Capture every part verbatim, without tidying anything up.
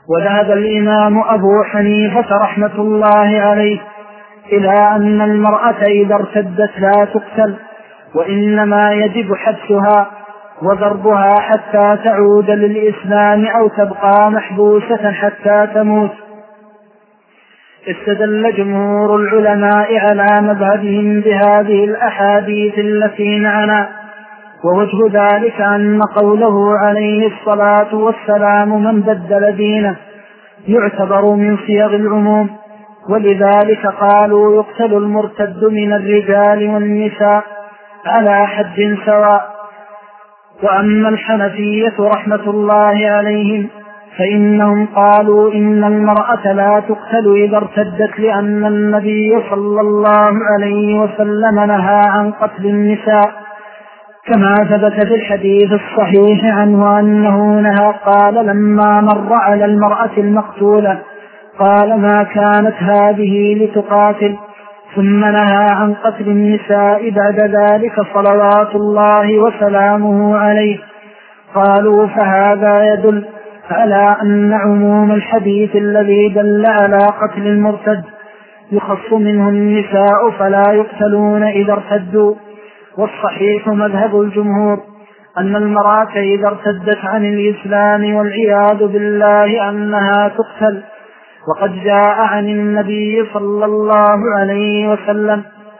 وذهب الإمام أبو حنيفة رحمة الله عليه إلى أن المرأة إذا ارتدت لا تقتل، وإنما يجب حبسها وضربها حتى تعود للإسلام أو تبقى محبوسة حتى تموت. استدل جمهور العلماء على مذهبهم بهذه الأحاديث التي معنا، ووجه ذلك أن قوله عليه الصلاة والسلام من بدل دينه يعتبر من صيغ العموم، ولذلك قالوا يقتل المرتد من الرجال والنساء على حد سواء. وأما الحنفية رحمة الله عليهم فإنهم قالوا إن المرأة لا تقتل إذا ارتدت، لأن النبي صلى الله عليه وسلم نهى عن قتل النساء، كما ثبت في الحديث الصحيح عنه أنه نهى قال لما مر على المرأة المقتولة قال ما كانت هذه لتقاتل، ثم نهى عن قتل النساء بعد ذلك صلوات الله وسلامه عليه. قالوا فهذا يدل على أن عموم الحديث الذي دل على قتل المرتد يخص منه النساء فلا يقتلون إذا ارتدوا. والصحيح مذهب الجمهور أن المرأة إذا ارتدت عن الإسلام والعياذ بالله أنها تقتل. وقد جاء عن النبي صلى الله عليه وسلم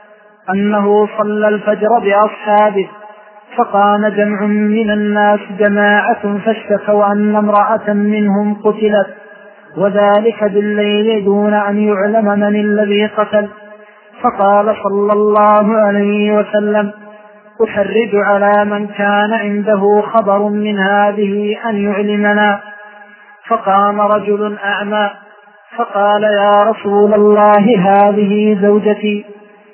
أنه صلى الفجر بأصحابه فقام جمع من الناس جماعة فاشتكوا أن امرأة منهم قتلت، وذلك بالليل دون أن يعلم من الذي قتل. فقال صلى الله عليه وسلم أحرج على من كان عنده خبر من هذه أن يعلمنا. فقام رجل أعمى فقال يا رسول الله هذه زوجتي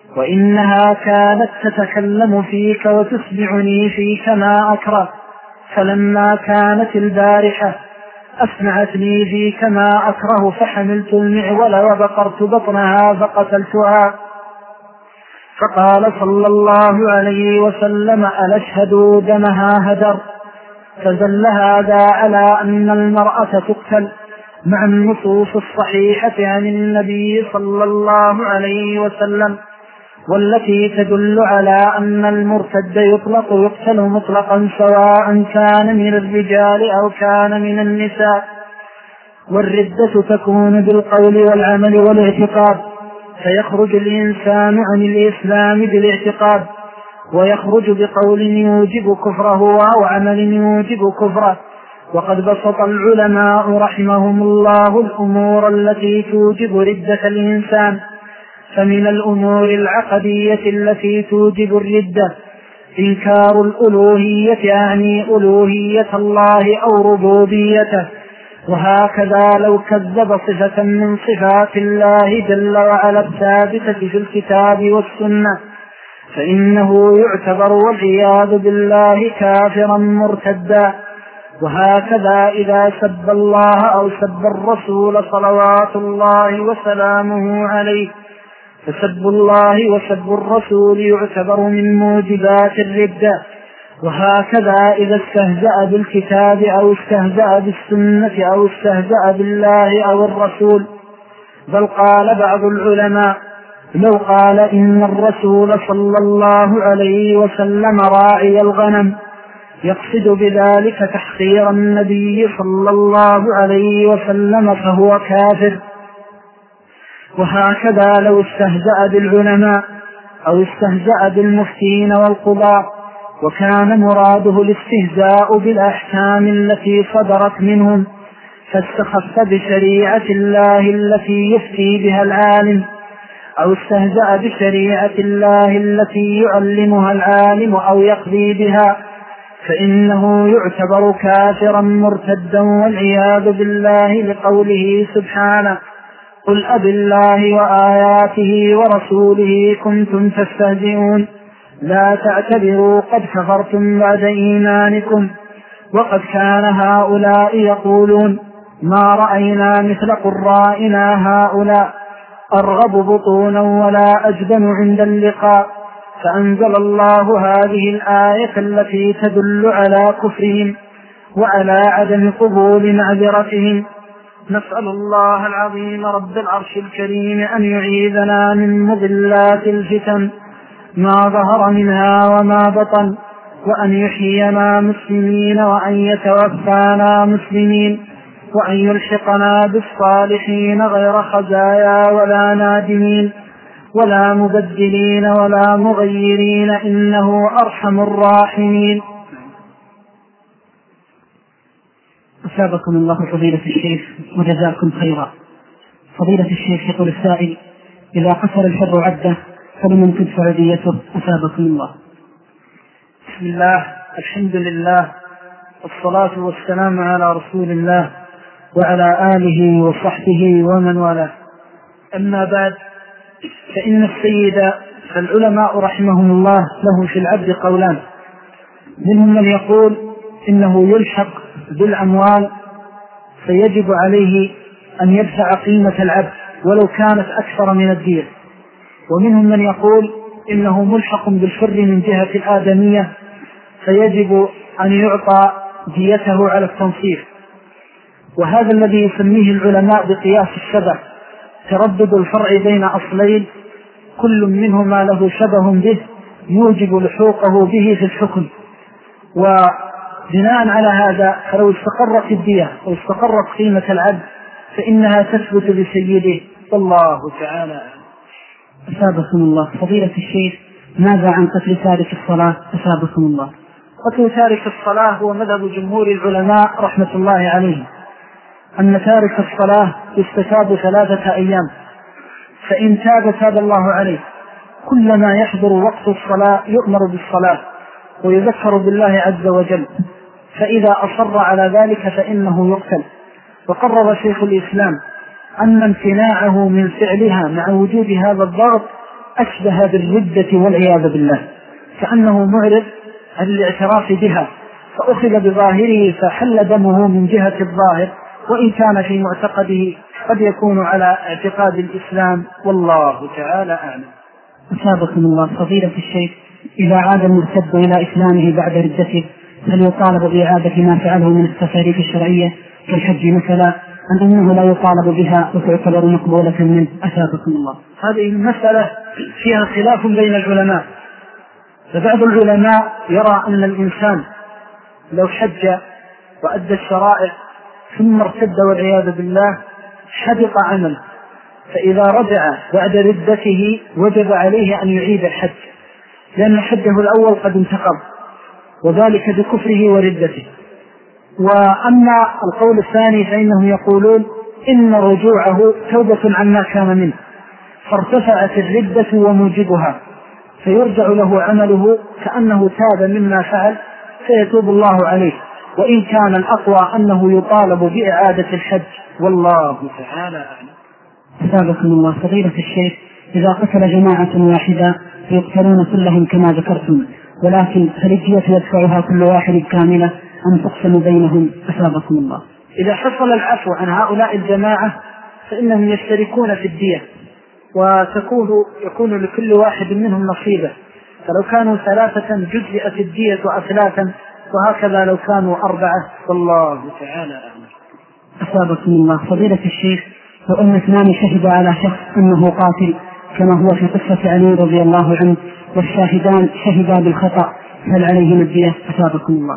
وإنها كانت تتكلم فيك وتسمعني فيك ما أكره، فلما كانت البارحة أسمعتني فيك ما أكره فحملت المعول وبقرت بطنها فقتلتها. فقال صلى الله عليه وسلم ألا اشهدوا دمها هدر. فدل هذا على أن المرأة تقتل مع النصوص الصحيحة عن النبي صلى الله عليه وسلم، والتي تدل على أن المرتد يطلق يقتل مطلقا سواء كان من الرجال أو كان من النساء. والردة تكون بالقول والعمل والاعتقاد، فيخرج الإنسان عن الإسلام بالاعتقاد، ويخرج بقول يوجب كفره أو عمل يوجب كفره. وقد بسط العلماء رحمهم الله الأمور التي توجب ردة الإنسان، فمن الأمور العقدية التي توجب الردة إنكار الألوهية، يعني ألوهية الله أو ربوبيته، وهكذا لو كذب صفة من صفات الله جل وعلا الثابتة في الكتاب والسنة فإنه يعتبر والعياذ بالله كافرا مرتدا. وهكذا إذا سب الله أو سب الرسول صلوات الله وسلامه عليه فسب الله وسب الرسول يعتبر من موجبات الردة. وهكذا إذا استهزأ بالكتاب أو استهزأ بالسنة أو استهزأ بالله أو الرسول. بل قال بعض العلماء لو قال إن الرسول صلى الله عليه وسلم راعي الغنم يقصد بذلك تحقير النبي صلى الله عليه وسلم فهو كافر. وهكذا لو استهزأ بالعلماء أو استهزأ بالمفتين والقضاة وكان مراده الاستهزاء بالأحكام التي صدرت منهم فاستخف بشريعة الله التي يفتي بها العالم، أو استهزأ بشريعة الله التي يعلمها العالم أو يقضي بها، فإنه يعتبر كافرا مرتدا والعياذ بالله، لقوله سبحانه قل أب الله وآياته ورسوله كنتم تستهزئون لا تعتبروا قد كفرتم بعد إيمانكم. وقد كان هؤلاء يقولون ما رأينا مثل قرائنا هؤلاء أرغب بطونا ولا أجبن عند اللقاء. فأنزل الله هذه الآية التي تدل على كفرهم وعلى عدم قبول معذرتهم. نسأل الله العظيم رب العرش الكريم أن يعيذنا من مضلات الفتن ما ظهر منها وما بطن، وأن يحيينا مسلمين، وأن يتوفانا مسلمين، وأن يلحقنا بالصالحين غير خزايا ولا نادمين ولا مبدلين ولا مغيرين، إنه أرحم الراحمين. أثابكم الله فضيلة الشيخ وجزاكم خيرا. فضيلة الشيخ يقول السائل: إذا قصر الحر عده فلمن تدفع ديته؟ أثابكم الله. بسم الله، الحمد لله، والصلاة والسلام على رسول الله وعلى آله وصحبه ومن والاه. أما بعد، فإن السيد العلماء رحمهم الله له في العبد قولان: منهم من يقول إنه يلحق بالأموال فيجب عليه أن يدفع قيمة العبد ولو كانت أكثر من الدية، ومنهم من يقول إنه ملحق بالحر من جهة الآدمية فيجب أن يعطى ديته على التنصيف. وهذا الذي يسميه العلماء بقياس الشبه، تردد الفرع بين أصلين كل منهما له شبه به يوجب لحوقه به في الحكم. وبناء على هذا فلو استقرت الدية أو استقرت قيمة العبد فإنها تثبت بسيده، والله تعالى. أثابكم الله. فضيلة الشيخ، ماذا عن قتل تارك الصلاة؟ أثابكم الله. قتل تارك الصلاة هو مذهب جمهور العلماء رحمة الله عليهم، أن تارك الصلاة يستتاب ثلاثة أيام، فإن تاب تاب الله عليه. كلما يحضر وقت الصلاة يؤمر بالصلاة ويذكر بالله عز وجل، فإذا أصر على ذلك فإنه يقتل. وقرر شيخ الإسلام أن امتناعه من فعلها مع وجود هذا الضغط أشبه بالردة والعياذ بالله، كأنه معرض عن الاعتراف بها، فأخذ بظاهره فحل دمه من جهة الظاهر، وإن كان في معتقده قد يكون على اعتقاد الإسلام، والله تعالى أعلم. أثابكم الله. فضيلة الشيخ، إذا عاد المرتد إلى إسلامه بعد ردته هل يطالب بإعادة ما فعله من التفاريق الشرعية كالحج مثلا، أم أنه لا يطالب بها وتعتبر مقبولة منه؟ أثابكم الله. هذه المسألة فيها خلاف بين العلماء، فبعض العلماء يرى أن الإنسان لو حج وأدى الشرائع ثم ارتد والعياذ بالله حبط عمله، فإذا رجع بعد ردته وجب عليه أن يعيد الحج، لأن حجه الأول قد انتقض، وذلك بكفره وردته. وأما القول الثاني فإنهم يقولون إن رجوعه توبة عما كان منه، فارتفعت الردة وموجبها، فيرجع له عمله كأنه تاب مما فعل فيتوب الله عليه، وإن كان الأقوى أنه يطالب بإعادة الحج، والله تعالى أعلم. أثابكم الله. فضيلة الشيخ، إذا قتل جماعة واحدة فيقتلون كلهم كما ذكرتم، ولكن هل الدية يدفعها كل واحد كاملة أم تقسم بينهم؟ أثابكم الله. إذا حصل العفو عن هؤلاء الجماعة فإنهم يشتركون في الدية، وتكون يكون لكل واحد منهم نصيبه، فلو كانوا ثلاثة جزئت الدية أثلاثا، وهكذا لو كانوا أربعة، والله تعالى أعلم. أثابكم الله. فضيلة الشيخ، لو أن اثنان شهد على شخص أنه قاتل كما هو في قصة علي رضي الله عنه، والشاهدان شهدا بالخطأ، هل عليهم الدية؟ أثابكم الله.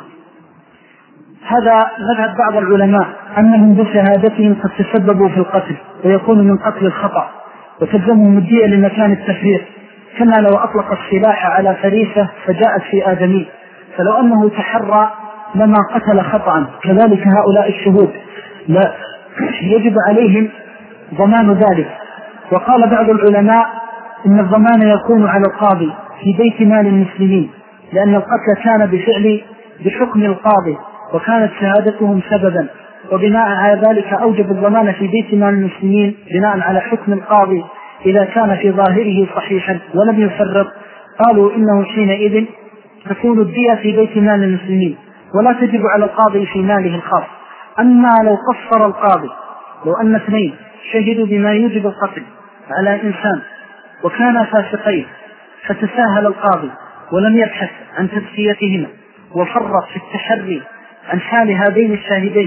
هذا مذهب بعض العلماء أنهم بشهادتهم قد تسببوا في القتل ويكون من قتل الخطأ، وتلزمهم الدية لمكان التفريط، كما لو أطلق السلاح على فريسة فجاءت في آدمي، فلو أنه تحرى لما قتل خطأ. كذلك هؤلاء الشهود لا يجب عليهم ضمان ذلك. وقال بعض العلماء إن الضمان يكون على القاضي في بيت مال المسلمين، لأن القتل كان بفعل بحكم القاضي وكانت شهادتهم سببا، وبناء على ذلك أوجب الضمان في بيت مال المسلمين بناء على حكم القاضي إذا كان في ظاهره صحيحا ولم يفرط. قالوا إنه حينئذ تكون الدية في بيت مال المسلمين ولا تجب على القاضي في ماله الخاص. أما لو قصر القاضي، لو أن اثنين شهدوا بما يوجب القتل على إنسان وكانا فاسقين، فتساهل القاضي ولم يبحث عن تزكيتهما وفرط في التحري عن حال هذين الشاهدين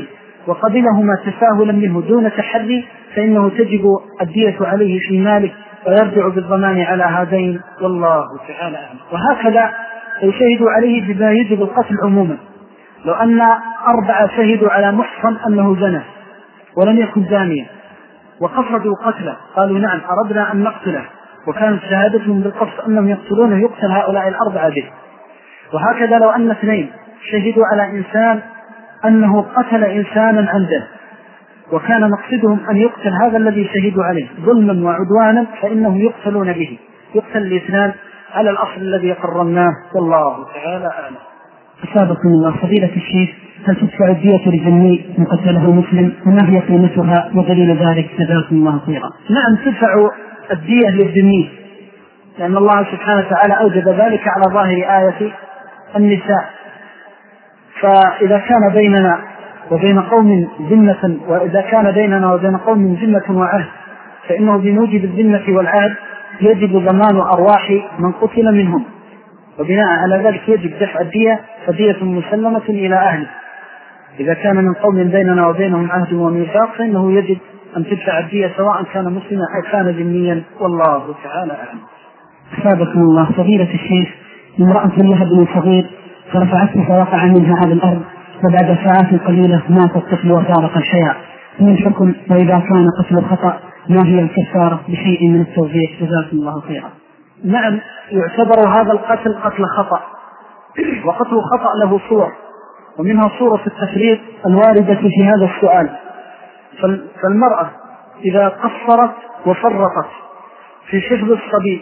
وقبلهما تساهلا منه دون تحري فإنه تجب الدية عليه في ماله ويرجع بالضمان على هذين والله تعالى أعلم. وهكذا يشهدوا عليه بما يجب القتل عموما. لو أن أربعة شهدوا على محصن أنه زنى ولم يكن زانيا وقصدوا قتله قالوا نعم أردنا أن نقتله وكانت شهادتهم بالقصد أنهم يقتلونه يقتل هؤلاء الأربعة به. وهكذا لو أن اثنين شهدوا على إنسان أنه قتل إنسانا عمدا وكان مقصدهم أن يقتل هذا الذي شهدوا عليه ظلما وعدوانا فإنهم يقتلون به، يقتل الاثنان على الأصل الذي قررناه والله تعالى أعلم. أصابكم الله. فضيلة الشيخ، هل تدفع الدية لذمي من قتله مسلم وما هي قيمتها ودليل ذلك؟ جزاكم الله خيرا. نعم تدفع الدية للذمي لأن الله سبحانه وتعالى أوجب ذلك على ظاهر آية النساء. فإذا كان بيننا وبين قوم ذمة وإذا كان بيننا وبين قوم ذمة وعهد فإنه بموجب الذمة والعهد يجب ضمان أرواح من قتل منهم، وبناء على ذلك يجب دفع الدية فدية مسلمة إلى أهله. إذا كان من قوم بيننا وبينهم عهد وميثاق فإنه يجب أن تدفع الدية سواء كان مسلما أو كان ذميا والله تعالى أعلم. أصابكم الله. فضيلة الشيخ، امرأة لها ابن صغير فرفعته فوقع منها على الأرض وبعد ساعات قليلة مات الطفل وفارق الحياة، من الحكم؟ وإذا كان قتل خطأ ما هي الكفارة بشيء من التوضيح؟ جزاكم الله خيرا. نعم يعتبر هذا القتل قتل خطأ، وقتل خطأ له صور ومنها صورة التفريط الواردة في هذا السؤال. فالمرأة إذا قصرت وفرطت في حفظ الصبي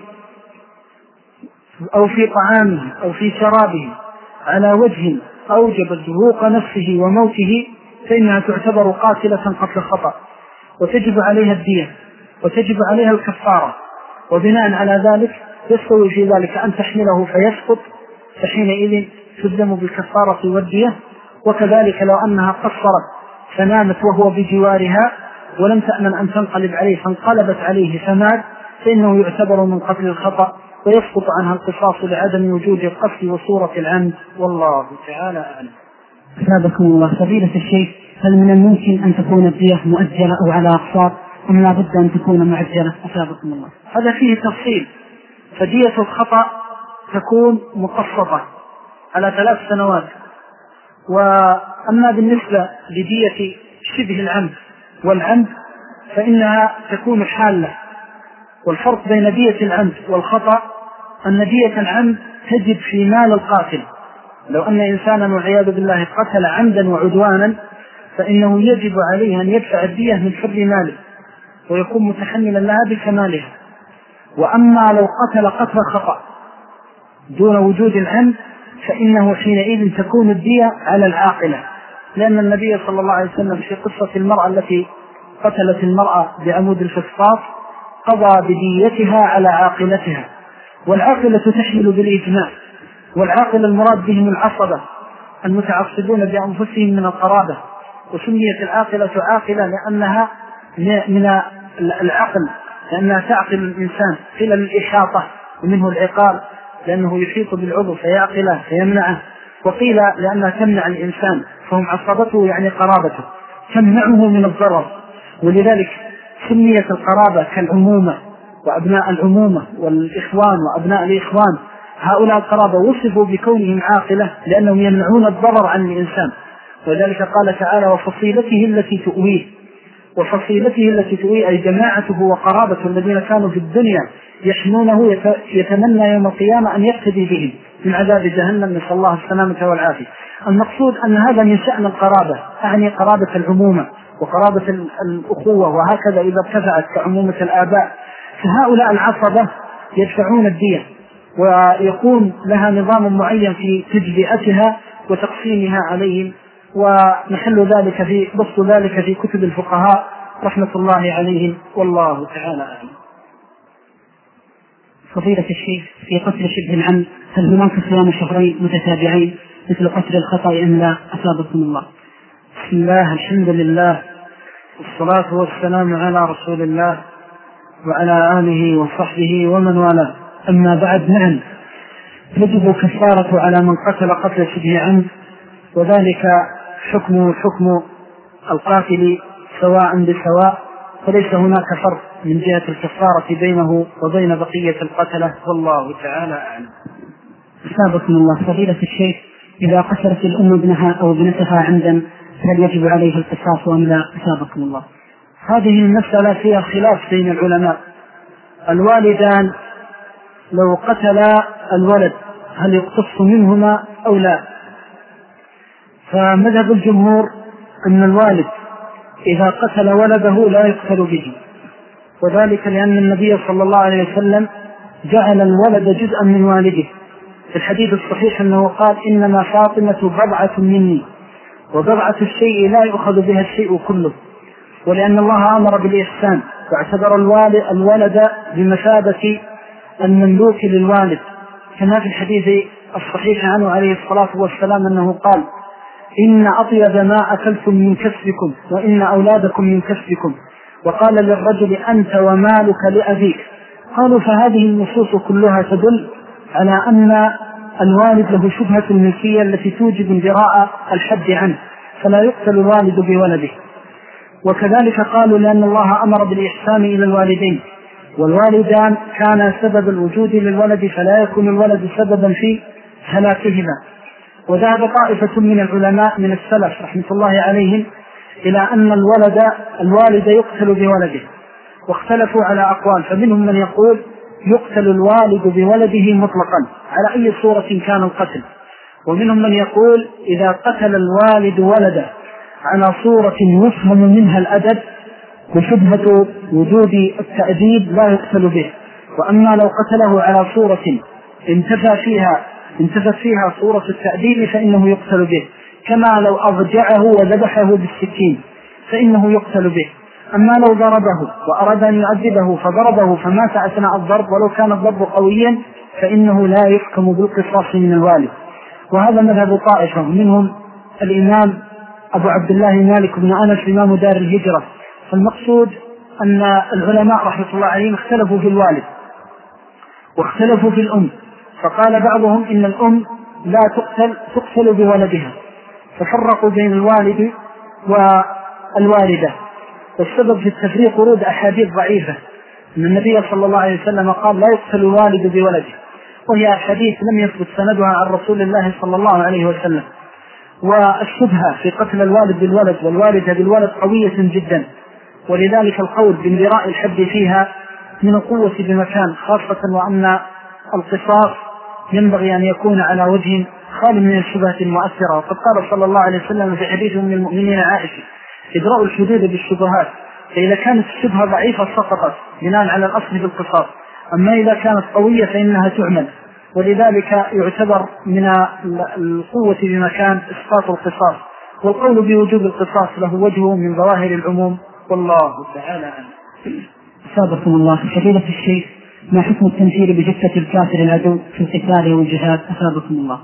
أو في طعامه أو في شرابه على وجه أوجب زهوق نفسه وموته فإنها تعتبر قاتلة قتل خطأ وتجب عليها الدية وتجب عليها الكفارة، وبناء على ذلك يستوي في ذلك أن تحمله فيسقط فحينئذ تلزم بالكفارة والدية. وكذلك لو أنها قصرت فنامت وهو بجوارها ولم تأمن أن تنقلب عليه فانقلبت عليه فمات فإنه يعتبر من قتل الخطأ ويسقط عنها القصاص لعدم وجود القتل وصورة العمد والله تعالى أعلم. أثابكم الله. فضيلة الشيخ، هل من الممكن أن تكون الدية مؤجلة أو على أقساط أم لا بد أن تكون معجلة؟ أثابكم الله. هذا فيه تفصيل. فدية الخطأ تكون مقسطة على ثلاث سنوات، وأما بالنسبة لدية شبه العمد والعمد فإنها تكون حالة. والفرق بين دية العمد والخطأ أن دية العمد تجب في مال القاتل. لو أن إنسانا والعياذ بالله قتل عمدا وعدوانا فإنه يجب عليه أن يدفع الدية من حر ماله ويكون متحملا لها بكمالها. وأما لو قتل قتل خطأ دون وجود العمد فإنه حينئذ تكون الدية على العاقلة، لأن النبي صلى الله عليه وسلم في قصة المرأة التي قتلت المرأة بعمود الفسطاط قضى بديتها على عاقلتها، والعاقلة تحمل بالإجماع، والعاقلة المراد بهم العصبة المتعصبون بأنفسهم من القرابة، وسميت العاقلة عاقلة لأنها من العقل لأنها تعقل الإنسان خلال الإحاطة ومنه العقال لأنه يحيط بالعضو فيعقله فيمنعه، وقيل لأنها تمنع الإنسان فهم عصبته يعني قرابته تمنعه من الضرر، ولذلك سميت القرابة كالعمومة وأبناء العمومة والإخوان وأبناء الإخوان. هؤلاء القرابة وصفوا بكونهم عاقلة لأنهم يمنعون الضرر عن الإنسان، وذلك قال تعالى وفصيلته التي تؤويه. وفصيلته التي تؤويه أي جماعته وقرابته الذين كانوا في الدنيا يحنونه يتمنى يوم القيامة أن يقتدي بهم من عذاب جهنم، نسأل الله السلامة والعافية. المقصود أن هذا من شأن القرابة، أعني قرابة العمومة وقرابة الأخوة، وهكذا إذا ارتفعت كعمومة الآباء فهؤلاء العصبة يدفعون الدية ويكون لها نظام معين في تجزئتها وتقسيمها عليهم، ونحل ذلك في بسط ذلك في كتب الفقهاء رحمة الله عليهم والله تعالى أعلم. فضيلة الشيخ، في قتل شبه العمد هل هناك صيام شهرين متتابعين مثل قتل الخطأ أم لا؟ أثابكم الله. بسم الله الحمد لله والصلاة والسلام على رسول الله وعلى آله وصحبه ومن والاه، أما بعد. نعم يجب كفارة على من قتل قتل شبه عمد، وذلك حكمه حكم القاتل سواء بسواء، فليس هناك فرق من جهة الكفارة بينه وبين بقية القتلة، والله تعالى أعلم. أثابكم الله. فضيلة الشيخ، إذا قتلت الأم ابنها أو ابنتها عمدا هل يجب عليه القصاص أم لا؟ أثابكم الله. هذه المسألة فيها خلاف بين العلماء. الوالدان لو قتلا الولد هل يقتص منهما أو لا؟ فمذهب الجمهور أن الوالد إذا قتل ولده لا يقتل به، وذلك لأن النبي صلى الله عليه وسلم جعل الولد جزءا من والده. في الحديث الصحيح أنه قال: إنما فاطمة بضعة مني، وبضعة الشيء لا يؤخذ بها الشيء كله. ولأن الله أمر بالإحسان واعتبر الولد بمثابة المملوك للوالد، كما في الحديث الصحيح عنه عليه الصلاة والسلام أنه قال: إن أطيب ما أكلتم من كسبكم وإن أولادكم من كسبكم. وقال للرجل: أنت ومالك لأبيك. قالوا: فهذه النصوص كلها تدل على أن الوالد له شبهة الملكية التي توجب اندراء الحد عنه، فلا يقتل الوالد بولده. وكذلك قالوا لأن الله أمر بالإحسان إلى الوالدين، والوالدان كان سبب الوجود للولد، فلا يكون الولد سببا في هلاكهما. وذهب طائفة من العلماء من السلف رحمة الله عليهم إلى أن الولد الوالد يقتل بولده، واختلفوا على أقوال، فمنهم من يقول يقتل الوالد بولده مطلقا على أي صورة كان القتل، ومنهم من يقول إذا قتل الوالد ولده على صورة يفهم منها الأدب وشبهة وجود التأديب لا يقتل به، وأما لو قتله على صورة انتفى فيها انتفت فيها صورة التأديب فإنه يقتل به، كما لو أضجعه وذبحه بالسكين فإنه يقتل به. أما لو ضربه وأراد أن يعذبه فضربه فمات أثناء الضرب ولو كان الضرب قويا فإنه لا يحكم بالقصاص من الوالد. وهذا مذهب طائفة، منهم الإمام أبو عبد الله مالك بن أنس إمام دار الهجرة. فالمقصود أن العلماء رحمة الله عليهم اختلفوا في الوالد واختلفوا في الأم، فقال بعضهم إن الأم لا تقتل تقتل بولدها، ففرقوا بين الوالد والوالدة. والسبب في التفريق ورود أحاديث ضعيفة أن النبي صلى الله عليه وسلم قال لا يقتل الوالد بولده، وهي أحاديث لم يثبت سندها عن رسول الله صلى الله عليه وسلم. والشبهة في قتل الوالد بالولد والوالدة بالولد قوية جدا، ولذلك القول باندراء الحد فيها من القوة بمكان، خاصة وأن القصاص ينبغي أن يكون على وجه خال من الشبهة المؤثرة. وقد قال صلى الله عليه وسلم في حديث من المؤمنين عائشة: ادرأوا الحدود بالشبهات، فإذا كانت الشبهة ضعيفة سقطت بناء على الأصل بالقصاص، أما إذا كانت قوية فإنها تعمل. ولذلك يعتبر من القوة بمكان إسقاط القصاص، والقول بوجوب القصاص له وجهه من ظواهر العموم، والله تعالى أعلم. أثابكم الله. فضيلة الشيخ، ما حكم التمثيل بجثة الكافر العدو في القتال والجهاد؟ أثابكم الله.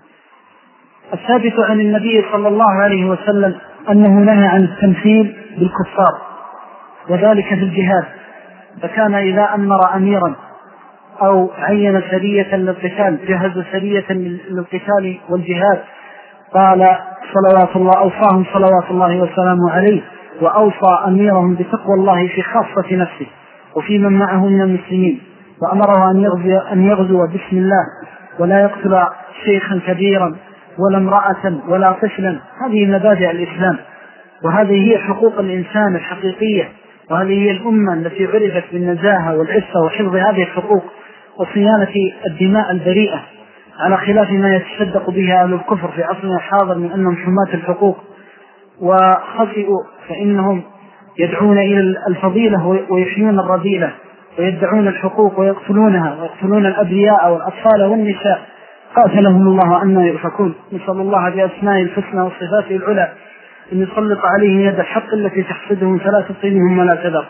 الثابت عن النبي صلى الله عليه وسلم أنه نهى عن التمثيل بالكفار، وذلك في الجهاد، فكان إذا أمر أميرا أو عين سرية للقتال جهز سرية للقتال والجهاد قال صلوات الله أوصاهم صلوات الله وسلامه عليه، وأوصى أميرهم بتقوى الله في خاصة نفسه وفي من معه من المسلمين، وأمره أن يغزو, أن يغزو بسم الله ولا يقتل شيخا كبيرا ولا امرأة ولا طفلا. هذه مبادئ الإسلام، وهذه هي حقوق الإنسان الحقيقية، وهذه هي الأمة التي عرفت بالنزاهة والعفة وحفظ هذه الحقوق وصيانة الدماء البريئة، على خلاف ما يتصدق به أهل الكفر في عصرنا الحاضر من أنهم حماة الحقوق وخطئوا، فإنهم يدعون إلى الفضيلة ويحيون الرذيلة ويدعون الحقوق ويقتلونها ويقتلون الأبرياء والأطفال والنساء، قاتلهم الله أن يؤفكون. نسأل الله بأسماء الحسنى وصفاته العلى أن يسلط عليهم يد الحق التي تحسدهم فلا تطيلهم ولا تذر.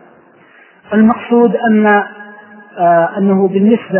المقصود أن آه أنه بالنسبة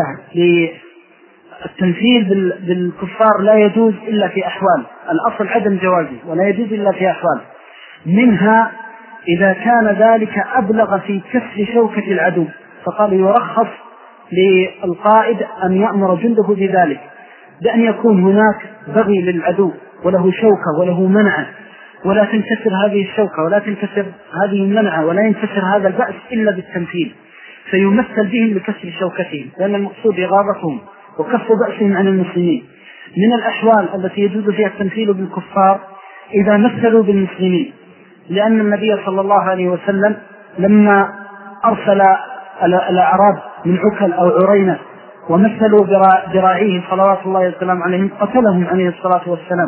للتمثيل بالكفار لا يجوز إلا في أحوال، الأصل عدم جوازه ولا يجوز إلا في أحوال، منها إذا كان ذلك أبلغ في كسر شوكة العدو، فقال يرخص للقائد أن يأمر جنده بذلك، بأن يكون هناك بغي للعدو وله شوكة وله منع ولا تنكسر هذه الشوكة ولا تنكسر هذه المنعة ولا ينكسر هذا البأس إلا بالتمثيل، فيمثل بهم لكسر شوكتهم، لأن المقصود إغاظتهم وكف بأسهم عن المسلمين. من الأحوال التي يجوز فيها التمثيل بالكفار إذا مثلوا بالمسلمين، لأن النبي صلى الله عليه وسلم لما أرسل الأعراب من عكل أو عرينة ومثلوا ذراعيه صلوات الله وسلامه عليهم قتلهم عليه الصلاة والسلام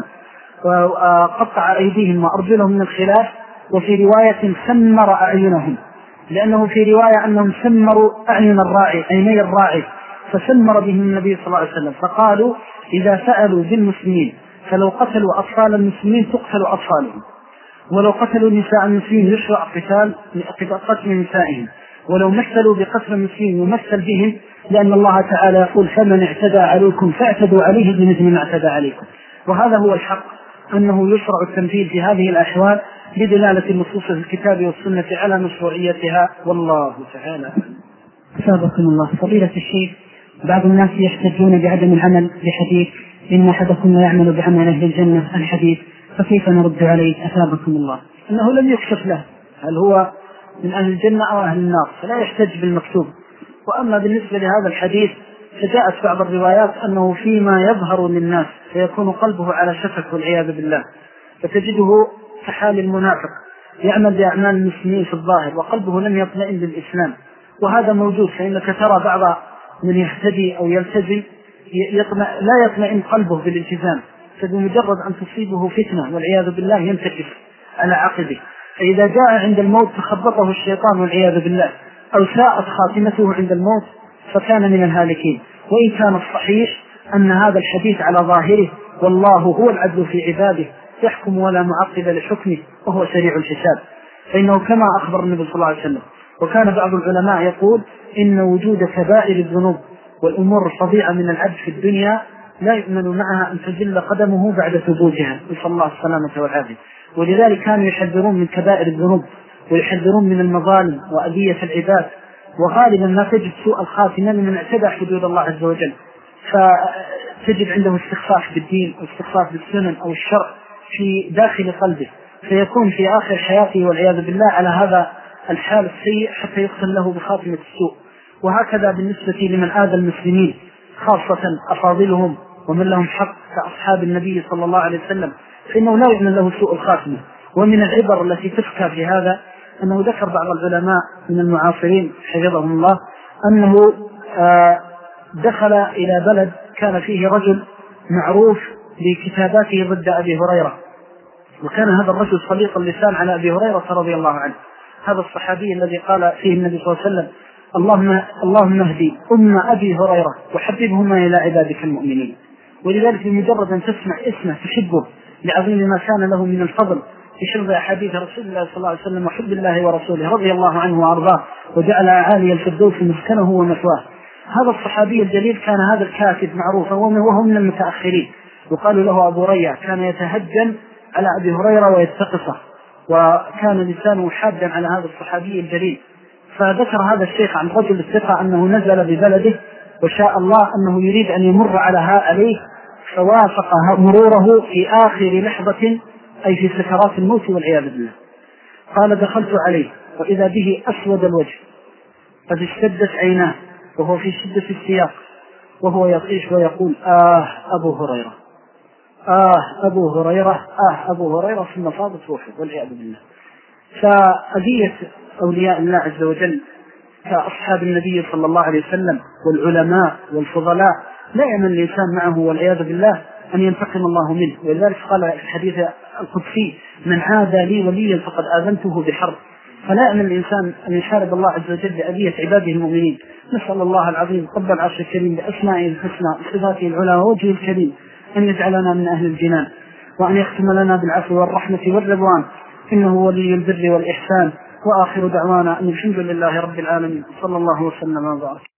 وقطع أيديهم وأرجلهم من الخلاف، وفي رواية سمر أعينهم، لأنه في رواية أنهم سمروا أعين الراعي عيني الراعي فسمر بهم النبي صلى الله عليه وسلم. فقالوا إذا فعلوا بالمسلمين فلو قتلوا أطفال المسلمين تقتل أطفالهم، ولو قتلوا نساء المسلمين يشرع قتال قتل نسائهم، ولو مثلوا بقتل المسلمين يمثل بهم، لأن الله تعالى يقول فمن اعتدى عليكم فاعتدوا عليه بمثل ما اعتدى عليكم. وهذا هو الحق، أنه يشرع التمثيل في هذه الأحوال بدلالة النصوص في الكتاب والسنة على مشروعيتها، والله تعالى. سابقكم الله. فضيلة الشيخ، بعض الناس يحتجون بعدم العمل بحديث إن أحدكم لا يعمل بعمل أهل الجنة الحديث، فكيف نرد عليه أثابكم الله؟ أنه لم يكشف له هل هو من أهل الجنة أو أهل النار، فلا يحتج بالمكتوب. وأما بالنسبة لهذا الحديث فجاءت بعض الروايات أنه فيما يظهر للناس فيكون قلبه على شفك والعياذ بالله، فتجده كحال المنافق يعمل بأعمال المسلمين في الظاهر وقلبه لم يطمئن للإسلام، وهذا موجود. فإنك ترى بعض من يهتدي أو يلتزم يطمئن لا يطمئن قلبه بالالتزام، فبمجرد أن تصيبه فتنة والعياذ بالله ينتكس على عقبه، فإذا جاء عند الموت تخبطه الشيطان والعياذ بالله، أو ساءت خاتمته عند الموت فكان من الهالكين. وإن كان الصحيح أن هذا الحديث على ظاهره والله هو العدل في عباده يحكم ولا معقب لحكمه وهو سريع الحساب، فإنه كما أخبر النبي صلى الله عليه وسلم. وكان بعض العلماء يقول إن وجود كبائر الذنوب والأمور الفظيعة من العبد في الدنيا لا يؤمن معها أن تزل قدمه بعد ثبوتها، نسأل الله السلامة والعافية. ولذلك كانوا يحذرون من كبائر الذنوب ويحذرون من المظالم وأذية العباد، وغالبا ما تجد سوء الخاتمة لمن اعتدى حدود الله عز وجل، فتجد عنده استخفاف بالدين أو استخفاف بالسنن أو الشرع في داخل قلبه، فيكون في آخر حياته والعياذ بالله على هذا الحال السيء حتى يختم له بخاتمة السوء. وهكذا بالنسبة لمن آذى المسلمين خاصة أفاضلهم ومن لهم حق كأصحاب النبي صلى الله عليه وسلم فإنه لا يؤمن له سوء الخاتمة. ومن العبر التي تفكى في هذا أنه ذكر بعض العلماء من المعاصرين حفظهم الله أنه دخل إلى بلد كان فيه رجل معروف بكتاباته ضد أبي هريرة، وكان هذا الرجل صليق اللسان على أبي هريرة رضي الله عنه، هذا الصحابي الذي قال فيه النبي صلى الله عليه وسلم اللهم, اللهم اهدي أم أبي هريرة وحببهما إلى عبادك المؤمنين. ولذلك بمجرد أن تسمع اسمه تحبه لعظيم ما كان له من الفضل في حفظ أحاديث رسول الله صلى الله عليه وسلم وحب الله ورسوله رضي الله عنه وأرضاه، وجعل عالي الفردوس مسكنه ومثواه. هذا الصحابي الجليل كان هذا الكاتب معروفا وهو من المتأخرين، وقالوا له أبو ريا، كان يتهجم على أبي هريرة ويتقصه، وكان لسانه حادا على هذا الصحابي الجليل. فذكر هذا الشيخ عن رجل الثقة أنه نزل ببلده وشاء الله أنه يريد أن يمر على عليه، فوافق مروره في آخر لحظة أي في سكرات الموت والعياذ بالله. قال دخلت عليه وإذا به أسود الوجه قد اشتدت عيناه وهو في شدة السياق وهو يطيش ويقول آه أبو هريرة آه أبو هريرة آه أبو هريرة ثم فاضت روحه والعياذ بالله. فأذية أولياء الله عز وجل كأصحاب النبي صلى الله عليه وسلم والعلماء والفضلاء لا يمن الإنسان معه والعياذ بالله أن ينتقم الله منه. ولذلك قال في الحديث القدسي من عادى لي وليا فقد آذنته بحرب. فلا يمن الإنسان أن يحارب الله عز وجل بأذية عباده المؤمنين. نسأل الله العظيم رب العرش الكريم بأسمائه الحسنى وصفاته العلى ووجهه الكريم أن يجعلنا من أهل الجنان، وأن يختم لنا بالعفو والرحمة والرضوان، إنه ولي البر والإحسان. وآخر دعوانا أن الحمد لله رب العالمين، صلى الله وسلم وبارك.